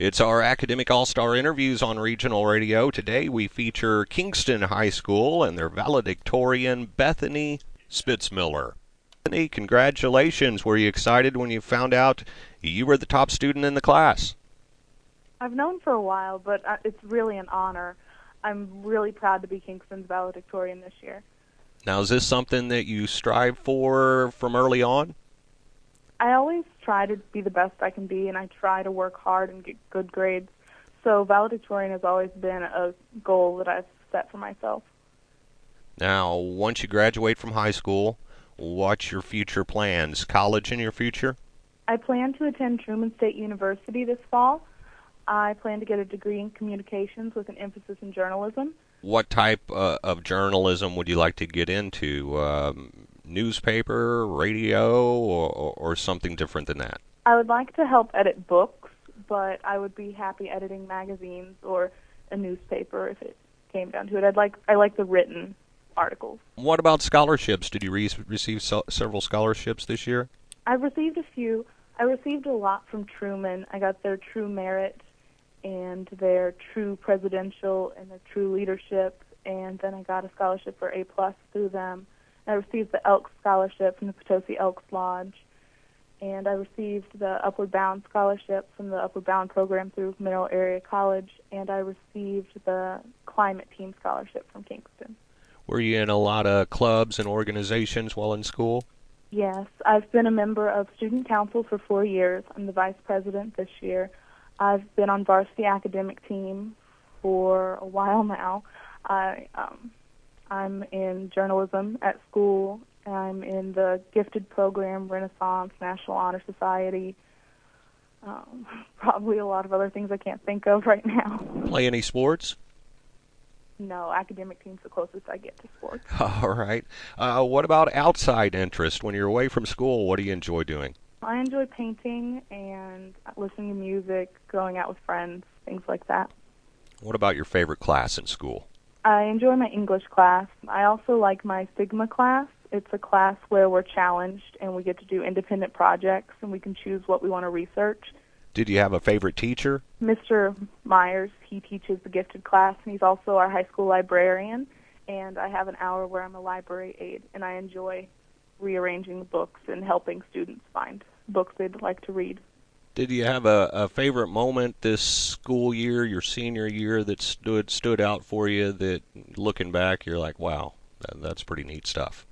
It's our Academic All-Star Interviews on Regional Radio. Today we feature Kingston High School and their valedictorian, Bethany Spitzmiller. Bethany, congratulations. Were you excited when you found out you were the top student in the class? I've known for a while, but it's really an honor. I'm really proud to be Kingston's valedictorian this year. Now, is this something that you strive for from early on? I always try to be the best I can be, and I try to work hard and get good grades. So valedictorian has always been a goal that I've set for myself. Now, once you graduate from high school, what's your future plans? College in your future? I plan to attend Truman State University this fall. I plan to get a degree in communications with an emphasis in journalism. What type of journalism would you like to get into? Newspaper, radio, or something different than that? I would like to help edit books, but I would be happy editing magazines or a newspaper if it came down to it. I like the written articles. What about scholarships? Did you receive several scholarships this year? I've received a few. I received a lot from Truman. I got their True Merit and their True Presidential and their True Leadership, and then I got a scholarship for A+ through them. I received the Elks Scholarship from the Potosi Elks Lodge, and I received the Upward Bound Scholarship from the Upward Bound program through Mineral Area College, and I received the Climate Team Scholarship from Kingston. Were you in a lot of clubs and organizations while in school? Yes, I've been a member of Student Council for 4 years. I'm the vice president this year. I've been on varsity academic team for a while now. I'm in journalism at school. I'm in the gifted program, Renaissance, National Honor Society. Probably a lot of other things I can't think of right now. Play any sports? No, academic team's the closest I get to sports. All right. What about outside interest? When you're away from school, what do you enjoy doing? I enjoy painting and listening to music, going out with friends, things like that. What about your favorite class in school? I enjoy my English class. I also like my Sigma class. It's a class where we're challenged and we get to do independent projects and we can choose what we want to research. Did you have a favorite teacher? Mr. Myers, he teaches the gifted class, and he's also our high school librarian. And I have an hour where I'm a library aide, and I enjoy rearranging the books and helping students find books they'd like to read. Did you have a favorite moment this school year, your senior year, that stood out for you that, looking back, you're like, wow, that's pretty neat stuff?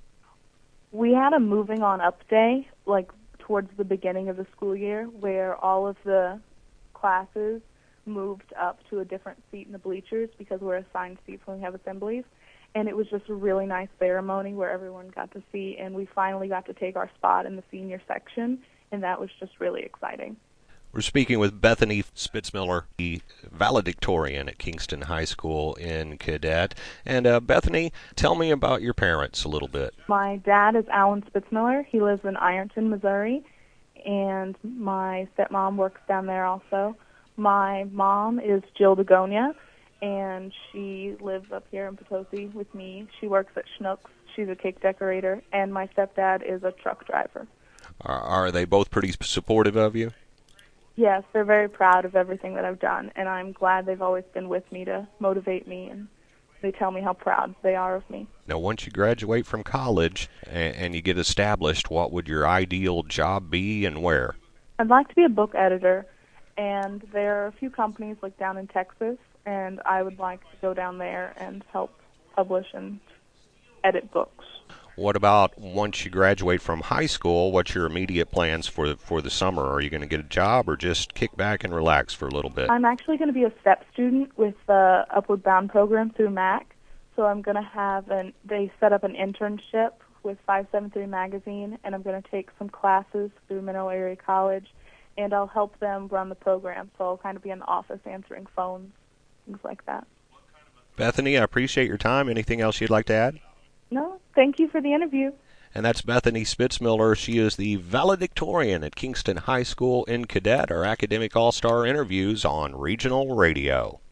We had a moving on up day, like towards the beginning of the school year, where all of the classes moved up to a different seat in the bleachers because we're assigned seats when we have assemblies. And it was just a really nice ceremony where everyone got to see, and we finally got to take our spot in the senior section, and that was just really exciting. We're speaking with Bethany Spitzmiller, the valedictorian at Kingston High School in Cadet. And Bethany, tell me about your parents a little bit. My dad is Alan Spitzmiller. He lives in Ironton, Missouri, and my stepmom works down there also. My mom is Jill Dagonia, and she lives up here in Potosi with me. She works at Schnucks. She's a cake decorator, and my stepdad is a truck driver. Are they both pretty supportive of you? Yes, they're very proud of everything that I've done, and I'm glad they've always been with me to motivate me, and they tell me how proud they are of me. Now, once you graduate from college and you get established, what would your ideal job be and where? I'd like to be a book editor, and there are a few companies like down in Texas, and I would like to go down there and help publish and edit books. What about once you graduate from high school? What's your immediate plans for the summer? Are you going to get a job or just kick back and relax for a little bit? I'm actually going to be a STEP student with the Upward Bound program through MAC. So I'm going to they set up an internship with 573 Magazine, and I'm going to take some classes through Mineral Area College, and I'll help them run the program. So I'll kind of be in the office answering phones, things like that. Bethany, I appreciate your time. Anything else you'd like to add? No, thank you for the interview. And that's Bethany Spitzmiller. She is the valedictorian at Kingston High School in Cadet, our Academic All-Star Interviews on Regional Radio.